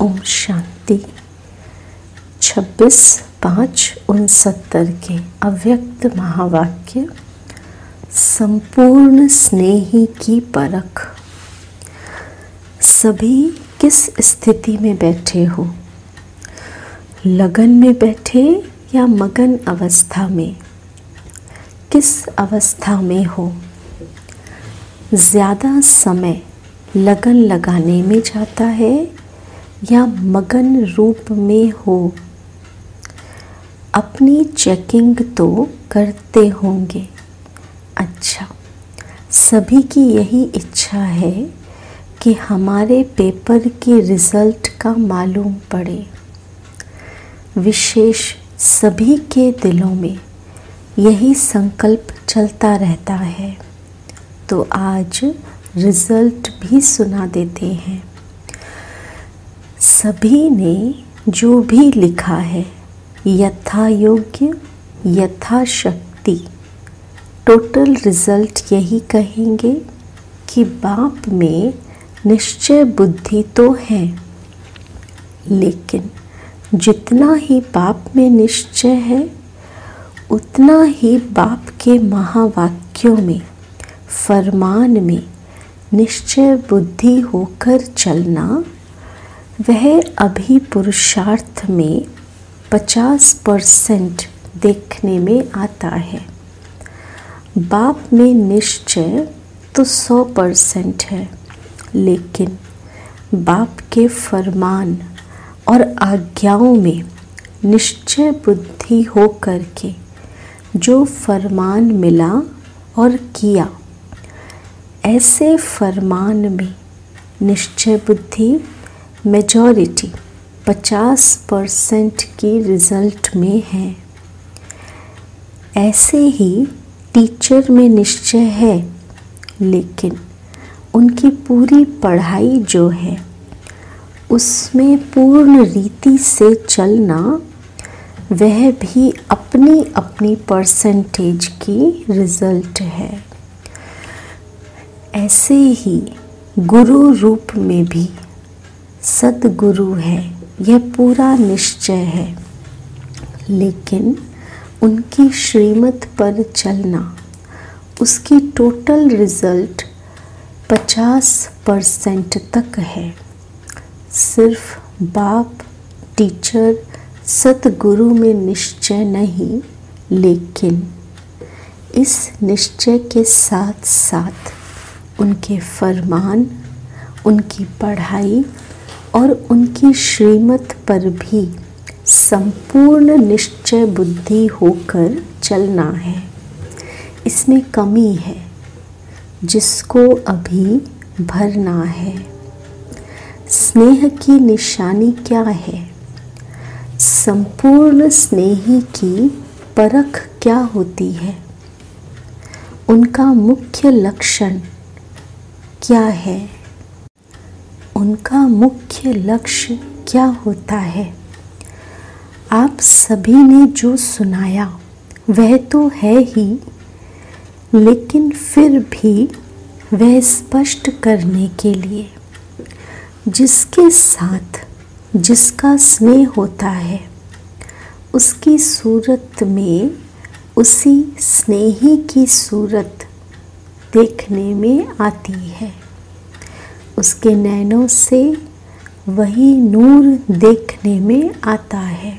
ओम शांति। 26/5/69 के अव्यक्त महावाक्य। संपूर्ण स्नेही की परख। सभी किस स्थिति में बैठे हो? लगन में बैठे या मगन अवस्था में? किस अवस्था में हो? ज़्यादा समय लगन लगाने में जाता है या मगन रूप में हो? अपनी चेकिंग तो करते होंगे। अच्छा, सभी की यही इच्छा है कि हमारे पेपर की रिज़ल्ट का मालूम पड़े। विशेष सभी के दिलों में यही संकल्प चलता रहता है। तो आज रिज़ल्ट भी सुना देते हैं। सभी ने जो भी लिखा है यथा योग्य यथाशक्ति, टोटल रिज़ल्ट यही कहेंगे कि बाप में निश्चय बुद्धि तो है, लेकिन जितना ही बाप में निश्चय है उतना ही बाप के महावाक्यों में, फरमान में निश्चय बुद्धि होकर चलना, वह अभी पुरुषार्थ में 50% देखने में आता है। बाप में निश्चय तो 100% है, लेकिन बाप के फरमान और आज्ञाओं में निश्चय बुद्धि हो करके जो फरमान मिला और किया, ऐसे फरमान में निश्चय बुद्धि मेजॉरिटी 50% की रिज़ल्ट में है। ऐसे ही टीचर में निश्चय है, लेकिन उनकी पूरी पढ़ाई जो है उसमें पूर्ण रीति से चलना, वह भी अपनी अपनी परसेंटेज की रिज़ल्ट है। ऐसे ही गुरु रूप में भी सद्गुरु है, यह पूरा निश्चय है, लेकिन उनकी श्रीमत पर चलना, उसकी टोटल रिज़ल्ट 50% तक है। सिर्फ बाप, टीचर, सद्गुरु में निश्चय नहीं, लेकिन इस निश्चय के साथ साथ उनके फरमान, उनकी पढ़ाई और उनकी श्रीमत पर भी संपूर्ण निश्चय बुद्धि होकर चलना है। इसमें कमी है जिसको अभी भरना है। स्नेह की निशानी क्या है? संपूर्ण स्नेही की परख क्या होती है? उनका मुख्य लक्षण क्या है? उनका मुख्य लक्ष्य क्या होता है? आप सभी ने जो सुनाया वह तो है ही, लेकिन फिर भी वह स्पष्ट करने के लिए, जिसके साथ जिसका स्नेह होता है उसकी सूरत में उसी स्नेही की सूरत देखने में आती है। उसके नैनों से वही नूर देखने में आता है।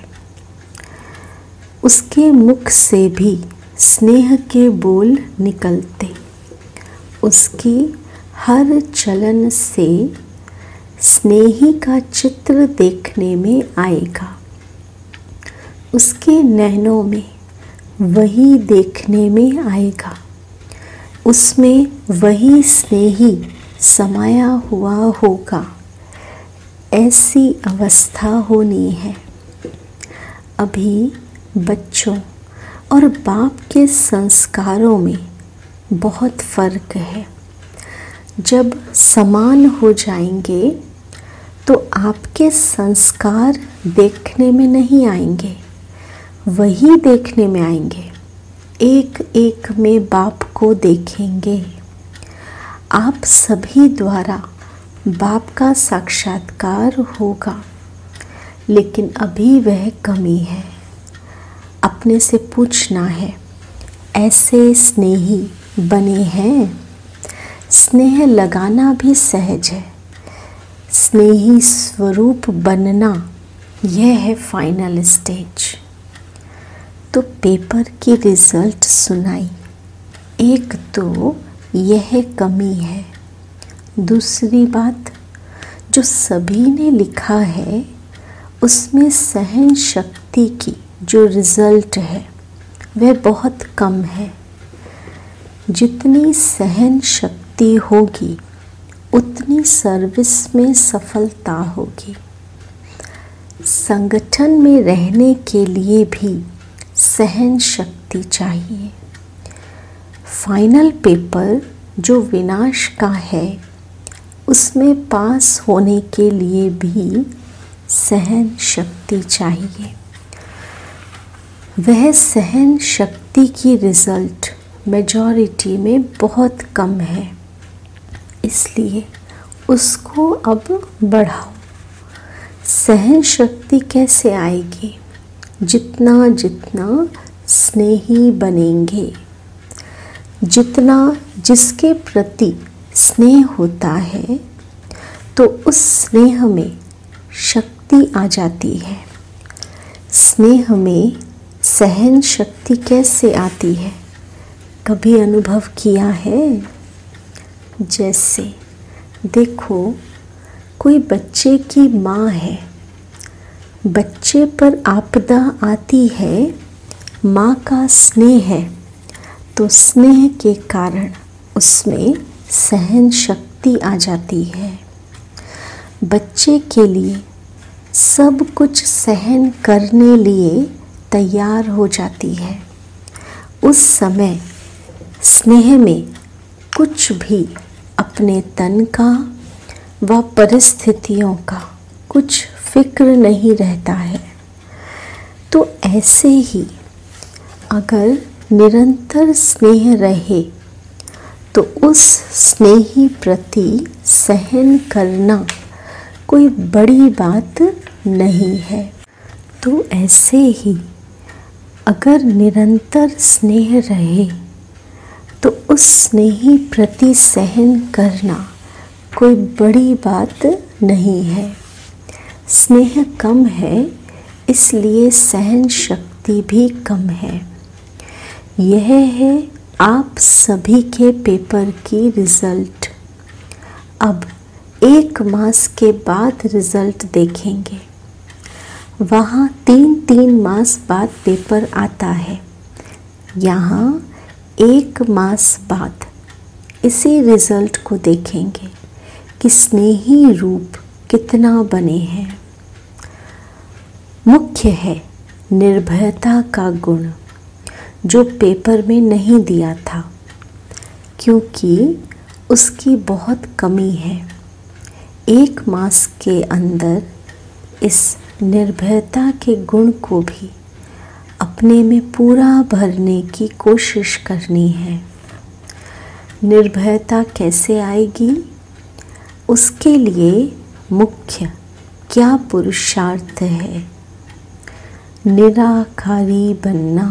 उसके मुख से भी स्नेह के बोल निकलते, उसकी हर चलन से स्नेही का चित्र देखने में आएगा। उसके नैनों में वही देखने में आएगा, उसमें वही स्नेही समाया हुआ होगा। ऐसी अवस्था होनी है। अभी बच्चों और बाप के संस्कारों में बहुत फ़र्क है। जब समान हो जाएंगे तो आपके संस्कार देखने में नहीं आएंगे, वही देखने में आएंगे। एक एक में बाप को देखेंगे। आप सभी द्वारा बाप का साक्षात्कार होगा। लेकिन अभी वह कमी है। अपने से पूछना है, ऐसे स्नेही बने हैं? स्नेह लगाना भी सहज है, स्नेही स्वरूप बनना यह है फाइनल स्टेज। तो पेपर की रिजल्ट सुनाई। एक तो यह कमी है, दूसरी बात जो सभी ने लिखा है उसमें सहन शक्ति की जो रिजल्ट है वह बहुत कम है। जितनी सहन शक्ति होगी उतनी सर्विस में सफलता होगी। संगठन में रहने के लिए भी सहन शक्ति चाहिए। फाइनल पेपर जो विनाश का है उसमें पास होने के लिए भी सहन शक्ति चाहिए। वह सहन शक्ति की रिजल्ट मेजॉरिटी में बहुत कम है, इसलिए उसको अब बढ़ाओ। सहन शक्ति कैसे आएगी? जितना जितना स्नेही बनेंगे, जितना जिसके प्रति स्नेह होता है तो उस स्नेह में शक्ति आ जाती है। स्नेह में सहन शक्ति कैसे आती है? कभी अनुभव किया है? जैसे देखो, कोई बच्चे की माँ है, बच्चे पर आपदा आती है, माँ का स्नेह है तो स्नेह के कारण उसमें सहन शक्ति आ जाती है। बच्चे के लिए सब कुछ सहन करने लिए तैयार हो जाती है। उस समय स्नेह में कुछ भी अपने तन का व परिस्थितियों का कुछ फिक्र नहीं रहता है। तो ऐसे ही अगर निरंतर स्नेह रहे तो उस स्नेही प्रति सहन करना कोई बड़ी बात नहीं है। तो ऐसे ही अगर निरंतर स्नेह रहे तो उस स्नेही प्रति सहन करना कोई बड़ी बात नहीं है। स्नेह कम है इसलिए सहन शक्ति भी कम है। यह है आप सभी के पेपर की रिजल्ट। अब 1 मास के बाद रिजल्ट देखेंगे। वहाँ 3 मास बाद पेपर आता है, यहाँ 1 मास बाद इसी रिजल्ट को देखेंगे कि स्नेही रूप कितना बने हैं। मुख्य है निर्भयता का गुण जो पेपर में नहीं दिया था, क्योंकि उसकी बहुत कमी है। 1 मास के अंदर इस निर्भयता के गुण को भी अपने में पूरा भरने की कोशिश करनी है। निर्भयता कैसे आएगी? उसके लिए मुख्य क्या पुरुषार्थ है? निराकारी बनना।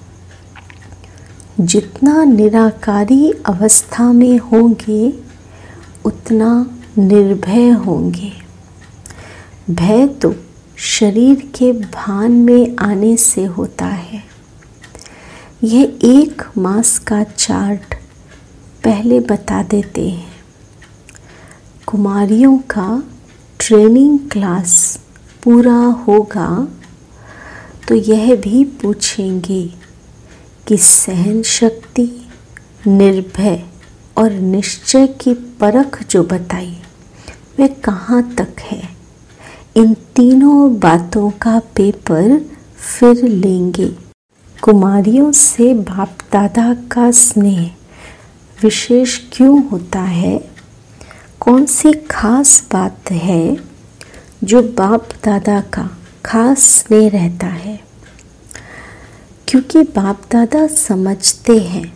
जितना निराकारी अवस्था में होंगे उतना निर्भय होंगे। भय तो शरीर के भान में आने से होता है। यह 1 मास का चार्ट पहले बता देते हैं। कुमारियों का ट्रेनिंग क्लास पूरा होगा तो यह भी पूछेंगे कि सहन शक्ति, निर्भय और निश्चय की परख जो बताई वह कहाँ तक है। इन तीनों बातों का पेपर फिर लेंगे। कुमारियों से बाप दादा का स्नेह विशेष क्यों होता है? कौन सी खास बात है जो बाप दादा का खास स्नेह रहता है? क्योंकि बाप दादा समझते हैं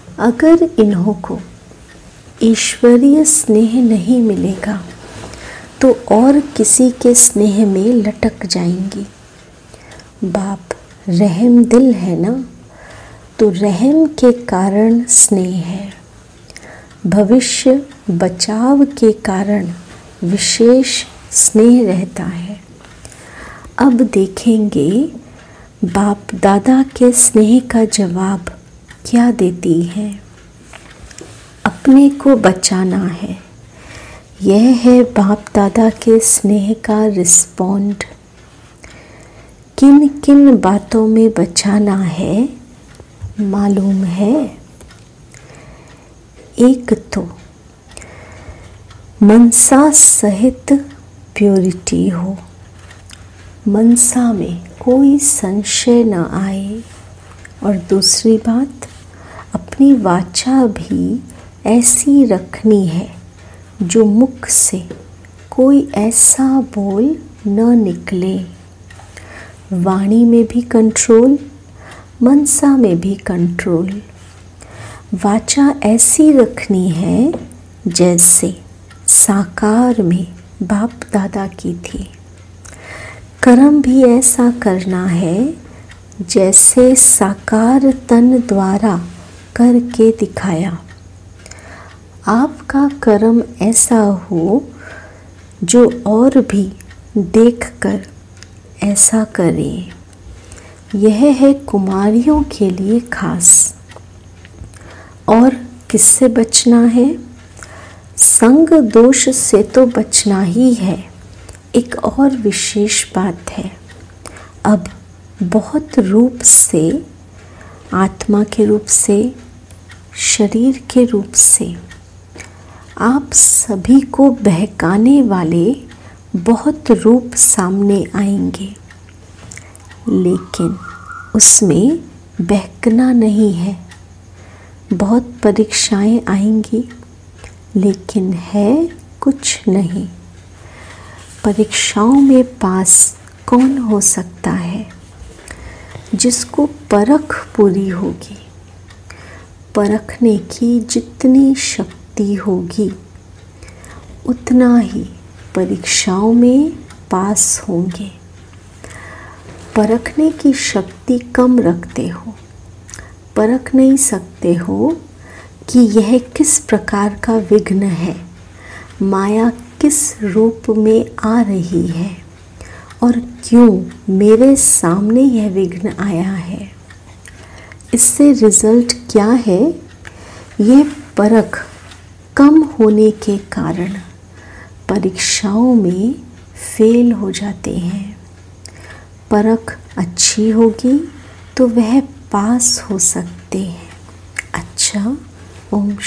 अगर इन्हों को ईश्वरीय स्नेह नहीं मिलेगा तो और किसी के स्नेह में लटक जाएंगी। बाप रहम दिल है ना, तो रहम के कारण स्नेह है। भविष्य बचाव के कारण विशेष स्नेह रहता है। अब देखेंगे बाप दादा के स्नेह का जवाब क्या देती है। अपने को बचाना है, यह है बाप दादा के स्नेह का रिस्पॉन्ड। किन किन बातों में बचाना है मालूम है। एक तो मनसा सहित प्योरिटी हो, मनसा में कोई संशय न आए। और दूसरी बात, अपनी वाचा भी ऐसी रखनी है जो मुख से कोई ऐसा बोल न निकले। वाणी में भी कंट्रोल, मनसा में भी कंट्रोल। वाचा ऐसी रखनी है जैसे साकार में बाप दादा की थी। कर्म भी ऐसा करना है जैसे साकार तन द्वारा करके दिखाया। आपका कर्म ऐसा हो जो और भी देखकर ऐसा करें। यह है कुमारियों के लिए खास। और किससे बचना है? संग दोष से तो बचना ही है। एक और विशेष बात है, अब बहुत रूप से, आत्मा के रूप से, शरीर के रूप से आप सभी को बहकाने वाले बहुत रूप सामने आएंगे, लेकिन उसमें बहकना नहीं है। बहुत परीक्षाएं आएंगी, लेकिन है कुछ नहीं। परीक्षाओं में पास कौन हो सकता है? जिसको परख पूरी होगी। परखने की जितनी शक्ति होगी उतना ही परीक्षाओं में पास होंगे। परखने की शक्ति कम रखते हो, परख नहीं सकते हो कि यह किस प्रकार का विघ्न है, माया किस रूप में आ रही है और क्यों मेरे सामने यह विघ्न आया है। इससे रिजल्ट क्या है? यह परख कम होने के कारण परीक्षाओं में फेल हो जाते हैं। परख अच्छी होगी तो वह पास हो सकते हैं। अच्छा, ओम